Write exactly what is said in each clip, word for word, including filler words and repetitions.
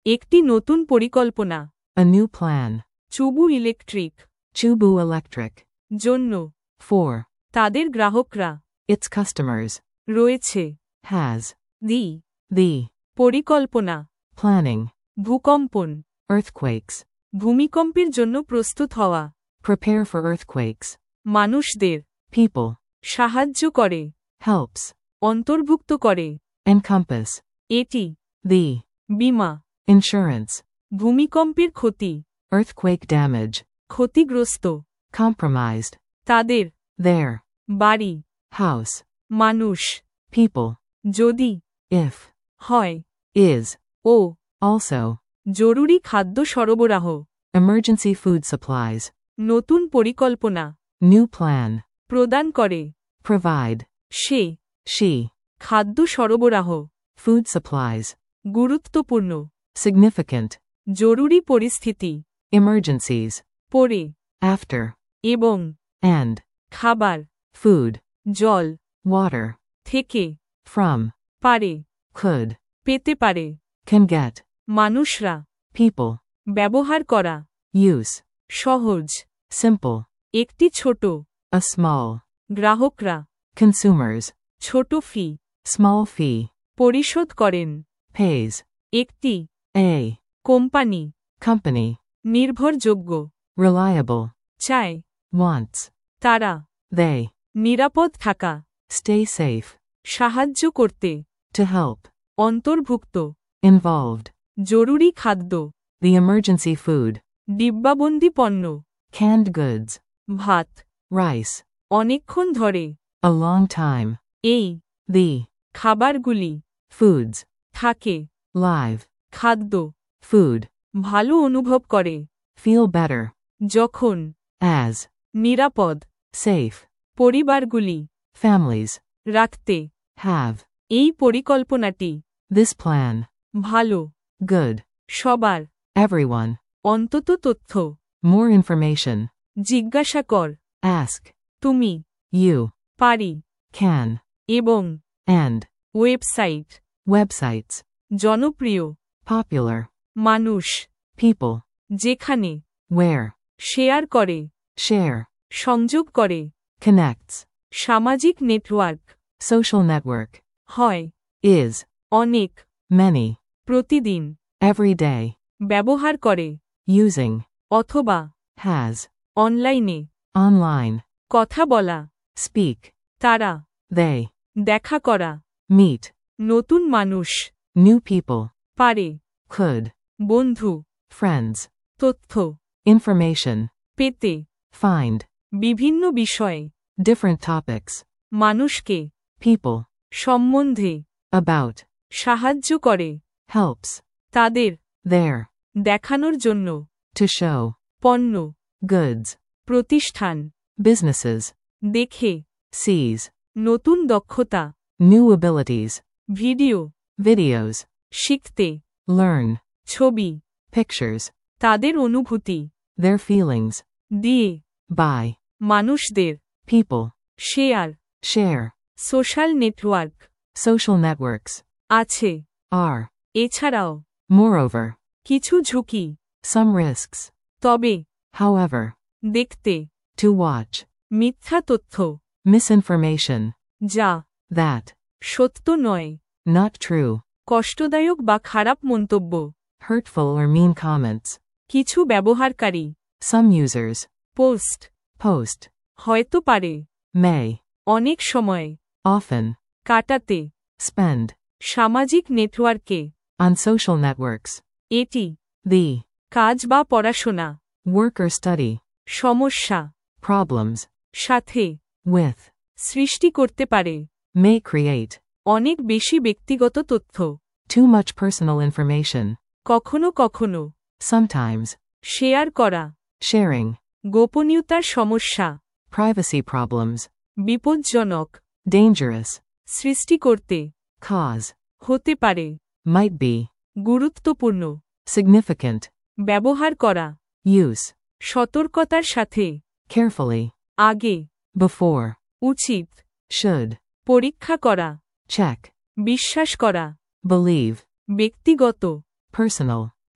একটি নতুন পরিকল্পনা। A new plan. Chubu Electric. Chubu Electric. জন্য। For. তাদের গ্রাহকরা। Its customers. রয়েছে। Has. দি। The. পরিকল্পনা। Planning. ভূকম্পন। Earthquakes. ভূমিকম্পের জন্য প্রস্তুত হওয়া। Prepare for earthquakes. মানুষদের। People. সাহায্য করে। Helps. অন্তর্ভুক্ত করে। Encompass. এটি। The. বীমা। Insurance. ভূমিকম্পের ক্ষতি। Earthquake damage. ক্ষতিগ্রস্ত। Compromised. তাদের। Their. বাড়ি। House. মানুষ। People. যদি। If. হয়। Is. ও। Also. জরুরি খাদ্য সরবরাহ। Emergency food supplies. নতুন পরিকল্পনা। New plan. প্রদান করে। Provide. সে। She. খাদ্য সরবরাহ। Food supplies. গুরুত্বপূর্ণ। Significant. জরুরি পরিস্থিতি। Emergencies. পরে। After. এবং। And. খাবার। Food. জল। Water. থেকে। From. পারে। Could. পেতে পারে। Can get. মানুষরা। People. ব্যবহার করা। Use. সহজ। Simple. একটি ছোট। A small. গ্রাহকরা। Consumers. ছোট ফি। Small fee. পরিশোধ করেন। Pays. একটি। A. কোম্পানি। Company. নির্ভরযোগ্য। Reliable. চায়। Wants. তারা। They. নিরাপদ থাকা। Stay safe. সাহায্য করতে। To help. অন্তর্ভুক্ত। Involved. জরুরি খাদ্য। The emergency food. ডিব্বাবন্দি পণ্য। Canned goods. ভাত। Rice. অনেকক্ষণ ধরে। A long time. এই। The. খাবারগুলি। Foods. থাকে। Live. খাদ্য। Food. ভালো অনুভব করে। Feel better. যখন। As. নিরাপদ। Safe. পরিবারগুলি। Families. রাখতে। Have. এই পরিকল্পনাটি। This plan. ভালো। Good. সবার। Everyone. অন্তত তথ্য। More information. জিজ্ঞাসা কর। Ask. তুমি। You. পারি। Can. এবং। And. ওয়েবসাইট। Websites. জনপ্রিয়। Popular. মানুষ। People. যেখানে। Where. শেয়ার করে। Share. সংযোগ করে। Connects. সামাজিক নেটওয়ার্ক। Social network. হয়। Is. অনেক। Many. প্রতিদিন। Every day. ব্যবহার করে। Using. অথবা। Has. অনলাইনে। Online. কথা বলা। Speak. তারা। They. দেখা করা। Meet. নতুন মানুষ। New people. পারে। Could. বন্ধু। Friends. তথ্য। Information. পেতে। Find. বিভিন্ন বিষয়ে। Different topics. মানুষকে। People. সম্বন্ধে। About. সাহায্য করে। Helps. তাদের। There. দেখানোর জন্য। To show. পণ্য। Goods. প্রতিষ্ঠান। Businesses. দেখে। Sees. নতুন দক্ষতা। New abilities. ভিডিও। Videos. শিখতে। Learn. ছবি। Pictures. তাদের অনুভূতি। Their feelings. দিয়ে। By. মানুষদের। People. Share. Share. Social network. Social networks. আছে। Are. এছাড়াও। Moreover. কিছু ঝুঁকি। Some risks. তবে। However. দেখতে। To watch. মিথ্যা তথ্য। Misinformation. যা। That. সত্য নয়। Not true. কষ্টদায়ক বা খারাপ মন্তব্য। Hurtful or mean comments. কিছু ব্যবহারকারী। Some users. পোস্ট। Post. হয়তো পারে। May. অনেক সময়। Often. কাটাতে। Spend. সামাজিক নেটওয়ার্কে। On social networks. এটি। The. কাজ বা পড়াশোনা। Work or study. সমস্যা। Problems. সাথে। With. সৃষ্টি করতে পারে। May create. অনেক বেশি ব্যক্তিগত তথ্য। Too much personal information. কখনো কখনো। Sometimes. শেয়ার করা। Sharing. গোপনীয়তার সমস্যা। Privacy problems. বিপজ্জনক। Dangerous. সৃষ্টি করতে। Cause. হতে পারে। Might be. গুরুত্বপূর্ণ। Significant. ব্যবহার করা। Use. সতর্কতার সাথে। Carefully. আগে। Before. উচিত। Should. পরীক্ষা করা। Check. বিশ্বাস করা। Believe. ব্যক্তিগত। Personal.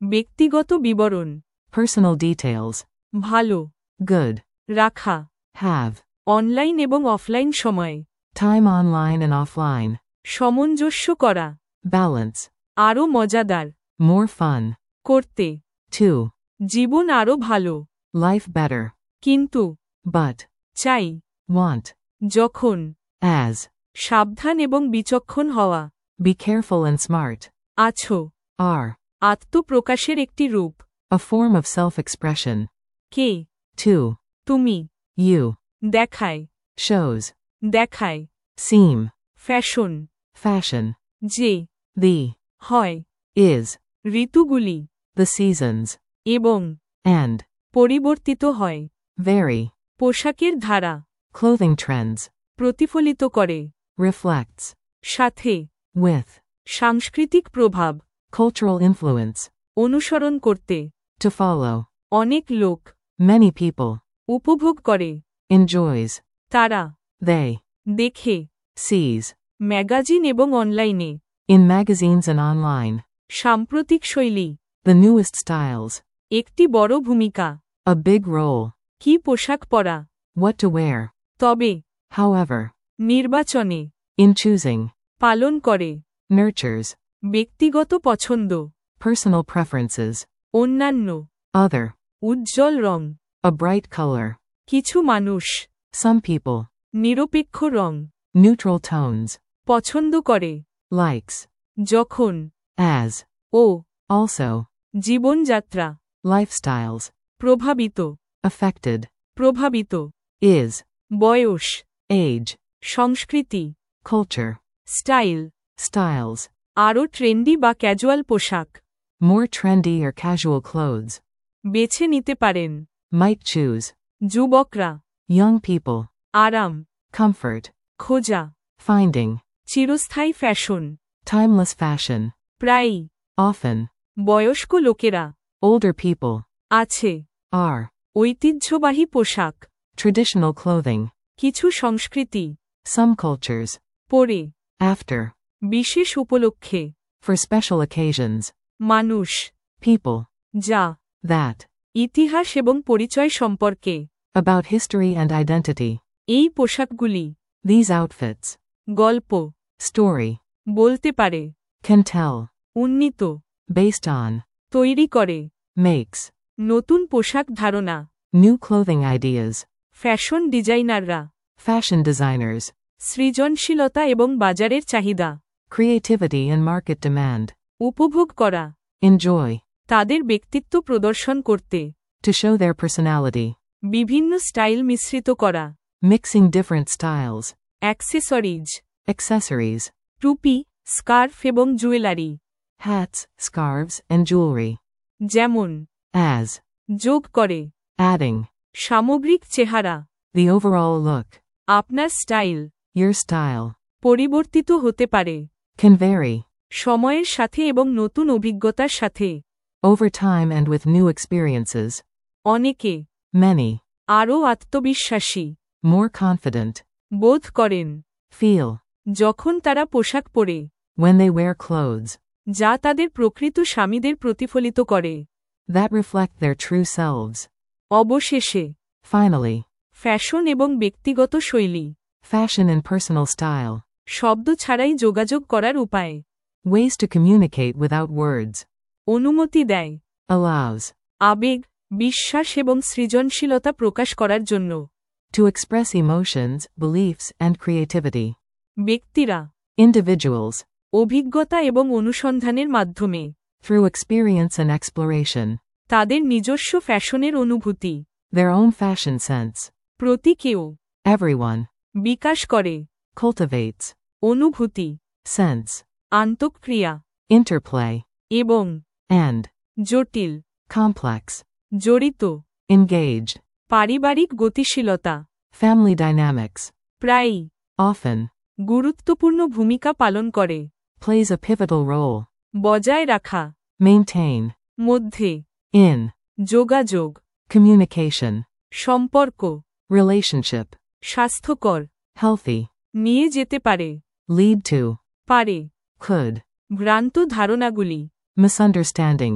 ব্যক্তিগত বিবরণ। Personal details. ভালো। Good. রাখা। Have. অনলাইন এবং অফলাইন সময়। Time online and offline. সামঞ্জস্য করা। Balance. আরও মজাদার। More fun. করতে। To. জীবন আরও ভালো। Life better. কিন্তু। But. চাই। Want. যখন। As. সাবধান এবং বিচক্ষণ হওয়া। Be careful and smart. আছো। Are. আত্মপ্রকাশের একটি রূপ। A form of self-expression. কে। To. তুমি। You. দেখায়। Shows. দেখায়। Seem. ফ্যাশন। Fashion. যে। The. হয়। Is. ঋতুগুলি। The seasons. এবং। And. পরিবর্তিত হয়। Vary. পোশাকের ধারা। Clothing trends. প্রতিফলিত করে। Reflects. সাথে। With. সাংস্কৃতিক প্রভাব। Cultural influence. অনুসরণ করতে। To follow. অনেক লোক। Many people. উপভোগ করে। Enjoys. তারা। They. দেখে। Sees. ম্যাগাজিন এবং অনলাইনে। In magazines and online. সাম্প্রতিক শৈলী। The newest styles. একটি বড় ভূমিকা। A big role. কি পোশাক পরা। What to wear. তবে। However. নির্বাচনে। In choosing. পালন করে। Nurtures. ব্যক্তিগত পছন্দ। Personal preferences. অন্যান্য। Other. Ujjwal wrong. A bright color. কিছু মানুষ। Some people. নিরপেক্ষ রং। Neutral tones. পছন্দ করে। Likes. যখন। As. ও। Also. জীবনযাত্রা। Lifestyles. প্রভাবিত। Affected. প্রভাবিত। Is. বয়স। Age. সংস্কৃতি। Culture. স্টাইল। Styles. আরও ট্রেন্ডি বা ক্যাজুয়াল পোশাক। More trendy or casual clothes. বেছে নিতে পারেন। Might choose. যুবকরা। Young people. আরাম। Comfort. খোঁজা। Finding. চিরস্থায়ী ফ্যাশন। Timeless fashion. প্রায়ই। Often. বয়স্ক লোকেরা। Older people. আছে। Are. ঐতিহ্যবাহী পোশাক। Traditional clothing. কিছু সংস্কৃতি। Some cultures. পরে। After. বিশেষ উপলক্ষে। For special occasions. মানুষ। People. যা। That. ইতিহাস এবং পরিচয় সম্পর্কে। About history and identity. এই পোশাকগুলি। These outfits. গল্প। Story. বলতে পারে। Can tell. উন্নীত। Based on. তৈরি করে। Makes. নতুন পোশাক ধারণা। New clothing ideas. ফ্যাশন ডিজাইনাররা। Fashion designers. সৃজনশীলতা এবং বাজারের চাহিদা। Creativity and market demand. উপভোগ করা। Enjoy. তাদের ব্যক্তিত্ব প্রদর্শন করতে। To show their personality. বিভিন্ন স্টাইল মিশ্রিত করা। Mixing different styles. Accessories. Accessories. টুপি, স্কার্ফ এবং jewellery. Hats, scarves, and jewelry. যেমন। As. যোগ করে। Adding. সামগ্রিক চেহারা। The overall look. আপনার স্টাইল। Your style. পরিবর্তিত হতে পারে। Can vary. সময়ের সাথে এবং নতুন অভিজ্ঞতার সাথে। Over time and with new experiences. অনেকে। Many. আরও আত্মবিশ্বাসী। More confident. বোধ করেন। Feel. যখন তারা পোশাক পরে। When they wear clothes. যা তাদের প্রকৃত স্বামীদের প্রতিফলিত করে। That reflect their true selves. অবশেষে। Finally. ফ্যাশন এবং ব্যক্তিগত শৈলী। Fashion and personal style. শব্দ ছাড়াই যোগাযোগ করার উপায়। Ways to communicate without words. অনুমতি দেয়। Allows. আবেগ, বিশ্বাস এবং সৃজনশীলতা প্রকাশ করার জন্য। To express emotions, beliefs, and creativity. ব্যক্তিরা। Individuals. অভিজ্ঞতা এবং অনুসন্ধানের মাধ্যমে। Through experience and exploration. তাদের নিজস্ব ফ্যাশনের অনুভূতি। Their own fashion sense. প্রতি কেউ। Everyone. বিকাশ করে। Cultivates. অনুভূতি। Sense. আন্তঃক্রিয়া। Interplay. এবং। And. জটিল। Complex. জড়িত। Engaged. পারিবারিক গতিশীলতা। Family dynamics. প্রায়ই। Often. গুরুত্বপূর্ণ ভূমিকা পালন করে। Plays a pivotal role. বজায় রাখা। Maintain. মধ্যে। In. যোগাযোগ। Communication. সম্পর্ক। Relationship. স্বাস্থ্যকর। Healthy. নিয়ে যেতে পারে। Lead to. পারে। Could. ভ্রান্ত ধারণাগুলি। Misunderstandings.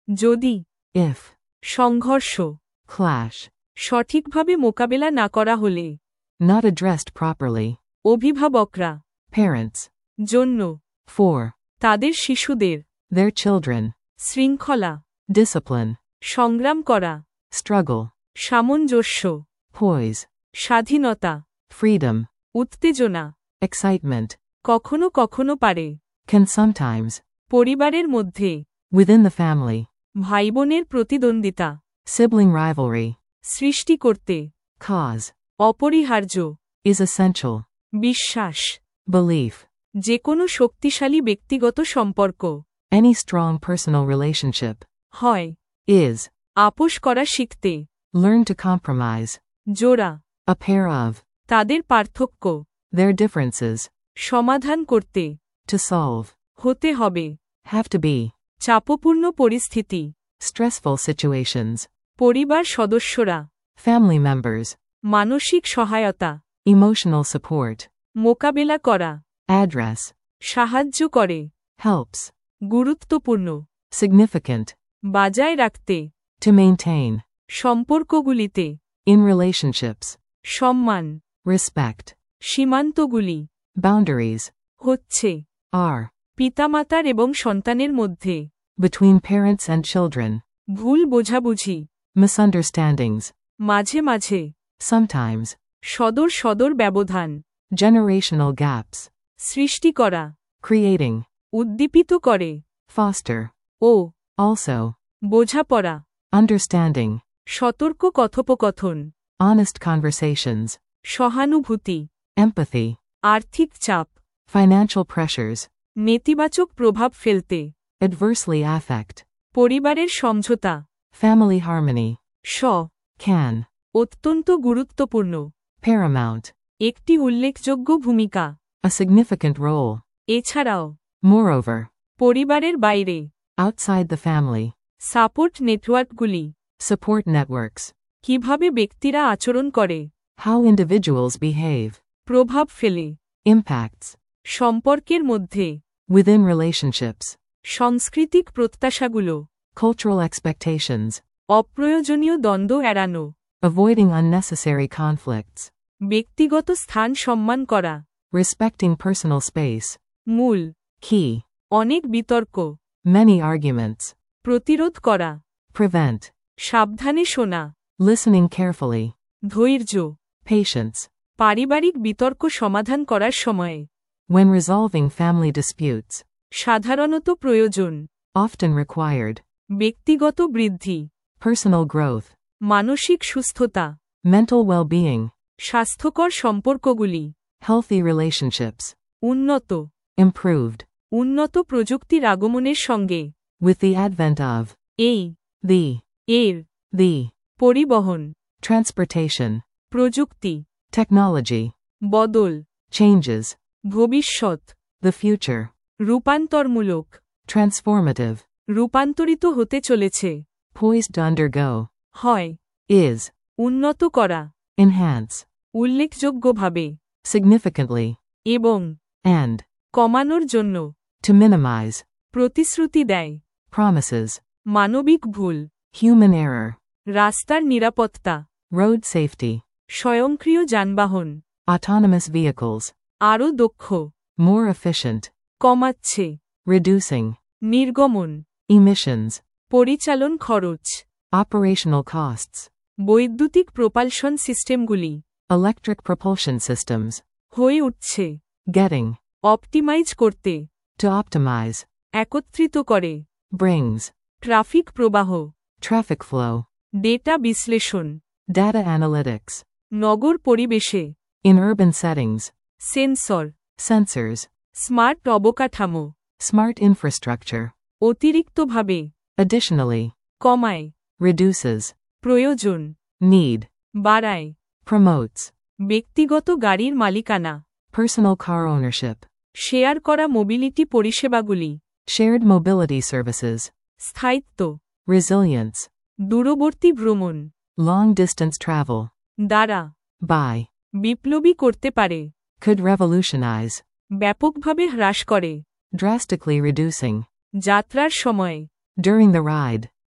যদি if, সংঘর্ষ clash, সঠিকভাবে মোকাবেলা না করা হলে not addressed properly, অভিভাবকরা parents, জন্য for, তাদের শিশুদের their children, শৃঙ্খলা discipline, সংগ্রাম করা struggle, সামঞ্জস্য poise, স্বাধীনতা freedom, উত্তেজনা excitement, কখনো কখনো পারে can sometimes, পরিবারের মধ্যে within the family, ভাইবোনের প্রতিদ্বন্দ্বিতা sibling rivalry, সৃষ্টি করতে cause, অপরিহার্য is essential, বিশ্বাস belief, যে কোনো শক্তিশালী ব্যক্তিগত সম্পর্ক any strong personal relationship, হয় is, আপোষ করা শিখতে learn to compromise, জোড়া a pair of, তাদের পার্থক্য their differences, সমাধান করতে to solve, হতে হবে have to be, চাপপূর্ণ পরিস্থিতি stressful situations, পরিবার সদস্যরা family members, মানসিক সহায়তা emotional support, মোকাবেলা করা address, সাহায্য করে helps, গুরুত্বপূর্ণ significant, বজায় রাখতে to maintain, সম্পর্কগুলিতে in relationships, সম্মান respect, সীমান্তগুলি boundaries, হচ্ছে are, পিতামাতার এবং সন্তানের মধ্যে between parents and children, ভুল বোঝাবুঝি misunderstandings, মাঝে মাঝে sometimes, সদর সদর ব্যবধান generational gaps, সৃষ্টি করা creating, উদ্দীপিত করে foster, ও also, বোঝাপড়া understanding, সতর্ক কথোপকথন honest conversations, সহানুভূতি empathy, আর্থিক চাপ financial pressures, নেতিবাচক প্রভাব ফেলতে adversely affect, পরিবারের সমঝোতা family harmony, স can, অত্যন্ত গুরুত্বপূর্ণ paramount, একটি উল্লেখযোগ্য ভূমিকা a significant role, এছাড়াও moreover, পরিবারের বাইরে outside the family, সাপোর্ট নেটওয়ার্কগুলি support networks, কিভাবে ব্যক্তিরা আচরণ করে how individuals behave, প্রভাব ফেলে impacts, সম্পর্কের মধ্যে within relationships, সাংস্কৃতিক প্রত্যাশাগুলো cultural expectations, অপ্রয়োজনীয় দ্বন্দ্ব এড়ানো avoiding unnecessary conflicts, ব্যক্তিগত স্থান সম্মান করা respecting personal space, মূল key, অনেক বিতর্ক many arguments, প্রতিরোধ করা prevent, সাবধানে শোনা listening carefully, ধৈর্য patience, পারিবারিক বিতর্ক সমাধান করার সময়ে when resolving family disputes, সাধারণত প্রয়োজন often required, ব্যক্তিগত বৃদ্ধি personal growth, মানসিক সুস্থতা mental well-being, স্বাস্থ্যকর সম্পর্কগুলি healthy relationships, উন্নত improved, উন্নত প্রযুক্তির আগমনের সঙ্গে with the advent of, এই the, এর the, পরিবহন transportation, প্রযুক্তি technology, বদল changes, ভবিষ্যৎ the future, রূপান্তরমূলক transformative, রূপান্তরিত হতে চলেছে poised to undergo, হয় is, উন্নত করা enhance, উল্লেখযোগ্যভাবে significantly, এবং and, কমানোর জন্য to minimize, প্রতিশ্রুতি দেয় promises, মানবিক ভুল human error, রাস্তার নিরাপত্তা road safety, স্বয়ংক্রিয় যানবাহন autonomous vehicles, আরও দক্ষ more efficient, কমাচ্ছে reducing, নির্গমন emissions, পরিচালন খরচ operational costs, বৈদ্যুতিক প্রপালশন সিস্টেমগুলি electric propulsion systems, হয়ে উঠছে getting, অপটিমাইজ করতে to optimize, একত্রিত করে brings, ট্রাফিক প্রবাহ traffic flow, ডেটা বিশ্লেষণ data analytics, নগর পরিবেশে in urban settings, sensor sensors, smart অবকাঠামো smart infrastructure, অতিরিক্তভাবে additionally, কমায় reduces, প্রয়োজন need, বাড়ায় promotes, ব্যক্তিগত গাড়ির মালিকানা personal car ownership, শেয়ার করা মোবিলিটি পরিষেবাগুলি shared mobility services, স্থায়িত্ব resilience, দূরবর্তী ভ্রমণ long distance travel, দ্বারা by, বিপ্লবী করতে পারে could revolutionize, ব্যাপকভাবে হ্রাস করে drastically reducing, যাত্রার সময় during the ride,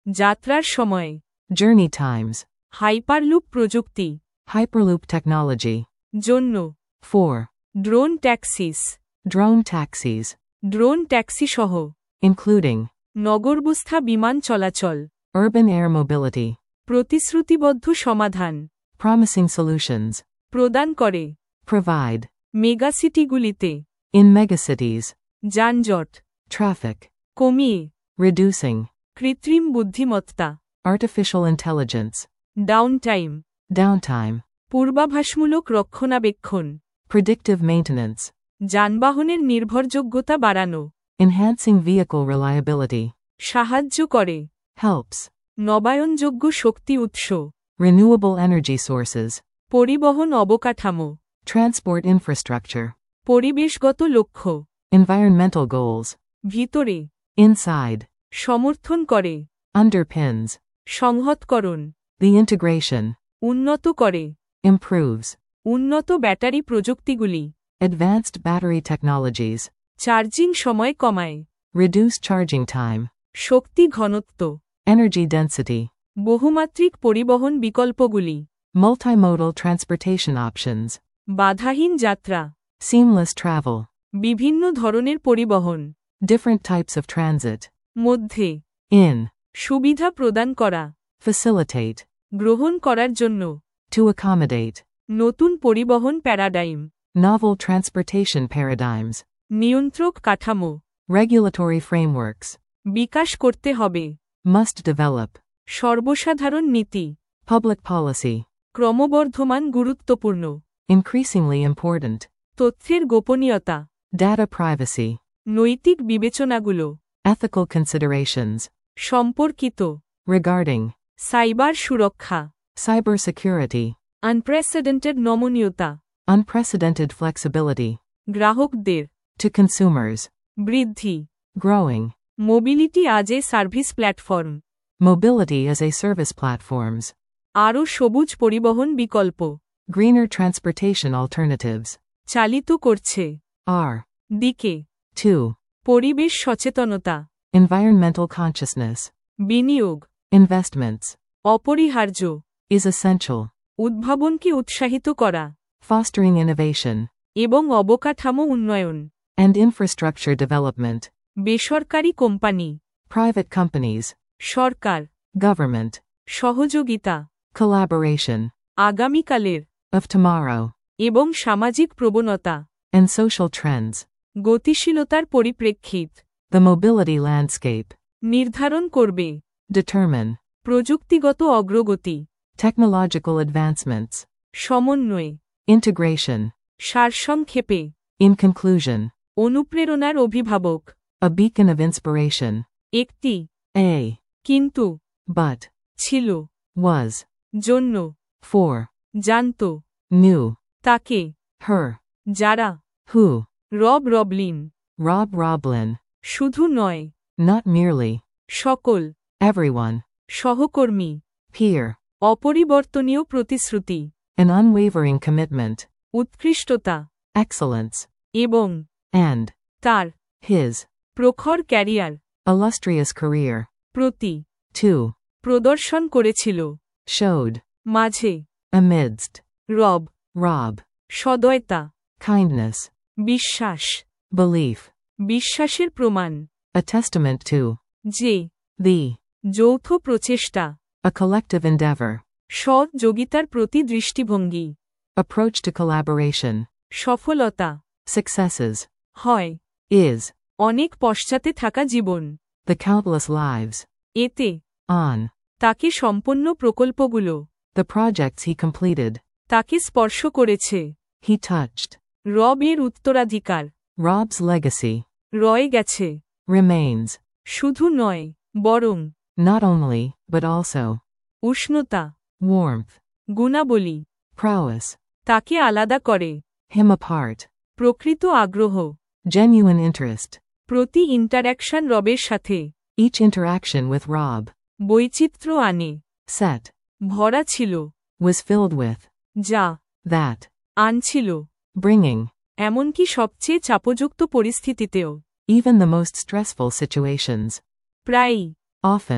যাত্রার সময়। Journey times. হাইপারলুপ প্রযুক্তি। Hyperloop technology. জন্য। For. Drone taxis. Drone taxis. Drone taxi সহ। Including. নগরবস্থা বিমান চলাচল। Urban air mobility. প্রতিশ্রুতিবদ্ধ সমাধান। Promising solutions. প্রদান করে। Provide. মেগাসিটিগুলিতে। In megacities. যানজট। Traffic. কমিয়ে। Reducing. কৃত্রিম বুদ্ধিমত্তা। Artificial intelligence. ডাউনটাইম। Downtime. পূর্বাভাসমূলক রক্ষণাবেক্ষণ। Predictive maintenance. যানবাহনের নির্ভরযোগ্যতা বাড়ানো। Enhancing vehicle reliability. সাহায্য করে। Helps. নবায়নযোগ্য শক্তি উৎস। Renewable energy sources. পরিবহন অবকাঠামো। Transport infrastructure. পরিবেশগত লক্ষ্য। Environmental goals. ভিতরে। Inside. সমর্থন করে। Underpins. সংহতকরণ। The integration. উন্নত করে। Improves. উন্নত ব্যাটারি প্রযুক্তিগুলি। Advanced battery technologies. চার্জিং সময় কমায়। Reduce charging time. শক্তি ঘনত্ব। Energy density. বহুমাত্রিক পরিবহন বিকল্পগুলি। Multimodal transportation options. বাধাহীন যাত্রা। Seamless travel. বিভিন্ন ধরনের পরিবহন। Different types of transit. মধ্যে। In. সুবিধা প্রদান করা। Facilitate. গ্রহণ করার জন্য। To accommodate. নতুন পরিবহন প্যারাডাইম। Novel transportation paradigms. নিয়ন্ত্রক কাঠামো। Regulatory frameworks. বিকাশ করতে হবে। Must develop. সর্বসাধারণ নীতি। Public policy. ক্রমবর্ধমান গুরুত্বপূর্ণ। Increasingly important. তথ্যের গোপনীয়তা। Data privacy. নৈতিক বিবেচনাগুলো। Ethical considerations. সম্পর্কিত। Regarding. সাইবার সুরক্ষা। Cybersecurity. আনপ্রেসিডেন্টেড নমনীয়তা। Unprecedented flexibility. গ্রাহকদের। To consumers. বৃদ্ধি। Growing. Mobility as a service platform. Mobility as a service platforms. আরও সবুজ পরিবহন বিকল্প। Greener transportation alternatives. চালিত করছে। Are. দিকে। To. পরিবেশ সচেতনতা। Environmental consciousness. বিনিয়োগ। Investments. অপরিহার্য। Is essential. উদ্ভাবনকে উৎসাহিত করা। Fostering innovation. এবং অবকাঠামো উন্নয়ন। And infrastructure development. বেসরকারি কোম্পানি। Private companies. সরকার। Government. সহযোগিতা। Collaboration. আগামীকালের। Of tomorrow. এবং সামাজিক প্রবণতা। And social trends. গতিশীলতার পরিপ্রেক্ষিত। The mobility landscape. নির্ধারণ করবে। Determine. প্রযুক্তিগত অগ্রগতি। Technological advancements. সমন্বয়। Integration. সারসংক্ষেপে। In conclusion. অনুপ্রেরণার অভিভাবক। A beacon of inspiration. একটি। A. কিন্তু। But. ছিল। Was. জন্য। For. জানত। Knew. তাকে। Her. যারা। Who. রব রবলিন। Rob Roblin. শুধু নয়। Not merely. সকল। Everyone. সহকর্মী। Peer. অপরিবর্তনীয় প্রতিশ্রুতি। An unwavering commitment. উৎকৃষ্টতা। Excellence. এবং। And. তার। His. প্রখর ক্যারিয়ার। Illustrious career. প্রতি। To. প্রদর্শন করেছিল। Showed. মাঝে। Amidst. রব। Rob. সদয়তা। Kindness. বিশ্বাস। Belief. বিশ্বাসের প্রমাণ। A testament to. যে। The. যৌথ প্রচেষ্টা। A collective endeavor. সহযোগিতার প্রতি দৃষ্টিভঙ্গি। Approach to collaboration. সফলতা। Successes. হয়। Is. অনেক পশ্চাতে থাকা জীবন। The countless lives. এতে। On. তাকে সম্পন্ন প্রকল্পগুলো। The projects he completed. তাকে স্পর্শ করেছে। He touched. রব এর উত্তরাধিকার। Rob's legacy. রয়ে গেছে। Remains. শুধু নয়, বরং। Not only, but also. উষ্ণতা। Warmth. গুণাবলী। Prowess. তাকে আলাদা করে। Him apart. প্রকৃত আগ্রহ। Genuine interest. প্রতি ইন্টারঅ্যাকশন রবের সাথে। Each interaction with Rob. বৈচিত্র্য আনে। Set. ভরা ছিল। Was filled with. যা। That. আনছিল। Bringing. এমনকি সবচেয়ে চাপযুক্ত পরিস্থিতিতেও। Even the most stressful situations. প্রায়ই। Often.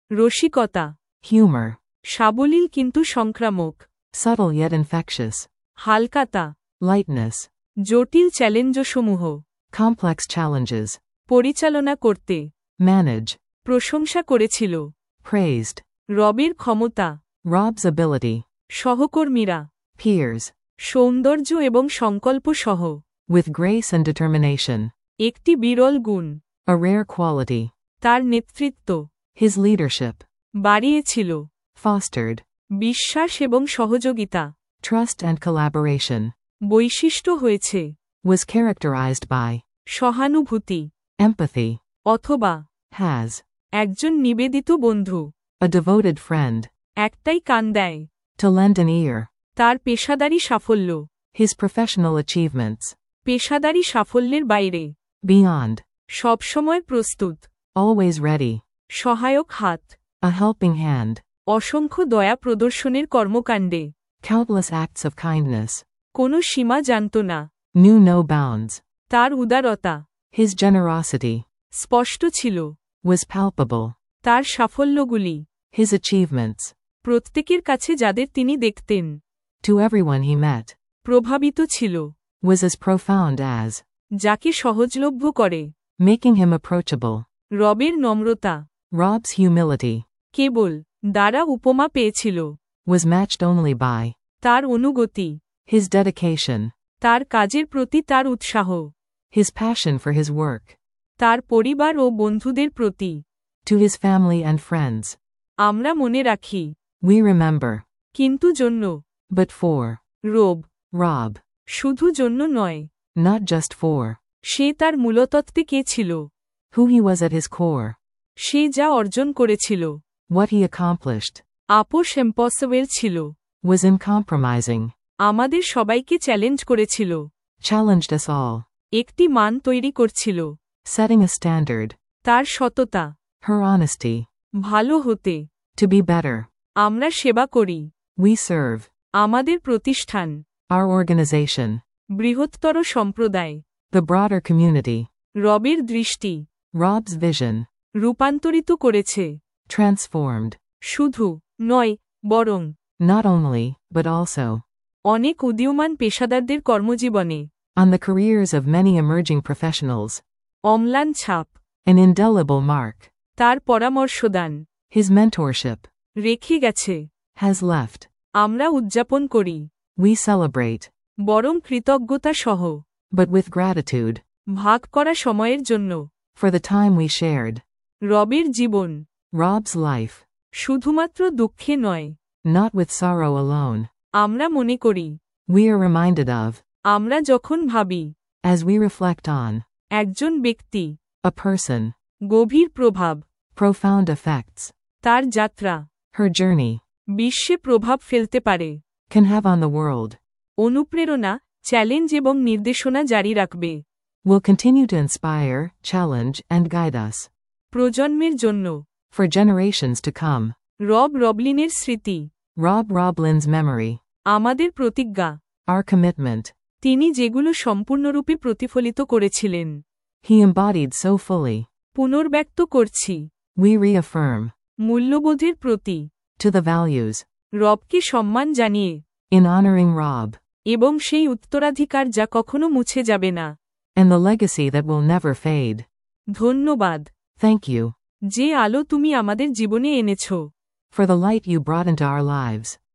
রসিকতা, humor, সাবলীল কিন্তু সংক্রামক, subtle yet infectious, হালকাতা, lightness, জটিল চ্যালেঞ্জসমূহ complex challenges, পরিচালনা করতে, manage, প্রশংসা করেছিল, praised, রবের ক্ষমতা, Rob's ability, সহকর্মীরা, peers, সৌন্দর্য এবং সংকল্প সহ, with grace and determination, একটি বিরল গুণ, a rare quality, তার নেতৃত্ব, his leadership, বাড়িয়েছিল, fostered, বিশ্বাস এবং সহযোগিতা, trust and collaboration, বৈশিষ্ট্য হয়েছে, was characterized by সহানুভূতি, empathy, অথবা has, একজন নিবেদিত বন্ধু, a devoted friend, একটাই কান দেয়, to lend an ear, তার পেশাদারী সাফল্য, his professional achievements, পেশাদারী সাফল্যের বাইরে, beyond, সবসময় প্রস্তুত, always ready, সহায়ক হাত, a helping hand, অসংখ্য দয়া প্রদর্শনের কর্মকাণ্ডে, countless acts of kindness, কোনো সীমা জানত না, knew no bounds, তার উদারতা, his generosity, স্পষ্ট ছিল, was palpable, তার সাফল্যগুলি, his achievements, প্রত্যেকের কাছে যাদের তিনি দেখতেন, to everyone he met, প্রভাবিত ছিল, was as profound as, যাকে সহজলভ্য করে, making him approachable, রবের নম্রতা, Rob's humility, কেবল, দ্বারা উপমা পেয়েছিল, was matched only by, তার অনুগতি, his dedication, তার কাজের প্রতি তার উৎসাহ, his passion for his work, তার পরিবার ও বন্ধুদের প্রতি, to his family and friends, আমরা মনে রাখি, we remember, কিন্তু জন্য, but for, রব, Rob, শুধু জন্য নয়, not just for, সে তার মূলতত্ত্বে কে ছিল, who he was at his core, সে যা অর্জন করেছিল, what he accomplished, আপোষ ইম্পসিবল ছিল, was uncompromising, আমাদের সবাইকে চ্যালেঞ্জ করেছিল, challenged us all, একটি মান তৈরি করছিল, setting a standard, তার সততা, her honesty, ভালো হতে, to be better, আমরা সেবা করি, we serve, আমাদের প্রতিষ্ঠান, our organization, বৃহত্তর সম্প্রদায়, the broader community, রবের দৃষ্টি, Rob's vision, রূপান্তরিত করেছে, transformed, শুধু, নয়, বরং, not only, but also, অনেক উদীয়মান পেশাদারদের কর্মজীবনে, on the careers of many emerging professionals, অম্লান ছাপ, an indelible mark, তার পরামর্শদান, his mentorship, রেখে গেছে, has left, আমরা উদযাপন করি, we celebrate, বরং কৃতজ্ঞতা সহ, but with gratitude, ভাগ করা সময়ের জন্য, for the time we shared, রবের জীবন, Rob's life, শুধুমাত্র দুঃখে নয়, not with sorrow alone, আমরা মনে করি, we are reminded of, আমরা যখন ভাবি, as we reflect on, একজন ব্যক্তি, a person, গভীর প্রভাব, profound effects, তার যাত্রা, her journey, বিশ্বে প্রভাব ফেলতে পারে, can have on the world, অনুপ্রেরণা, চ্যালেঞ্জ এবং নির্দেশনা জারি রাখবে, will continue to inspire, challenge, and guide us, প্রজন্মের জন্য, for generations to come, রব রবলিনের স্মৃতি, Rob Roblin's memory, আমাদের প্রতিজ্ঞা, our commitment, তিনি যেগুলো সম্পূর্ণরূপে প্রতিফলিত করেছিলেন, he embodied so fully, পুনর্ব্যক্ত করছি, we reaffirm, মূল্যবোধের প্রতি, to the values, রবকে সম্মান জানিয়ে, in honoring Rob, এবং সেই উত্তরাধিকার যা কখনো মুছে যাবে না, and the legacy that will never fade. ধন্যবাদ, Thank you, যে আলো তুমি আমাদের জীবনে এনেছ, for the light you brought into our lives.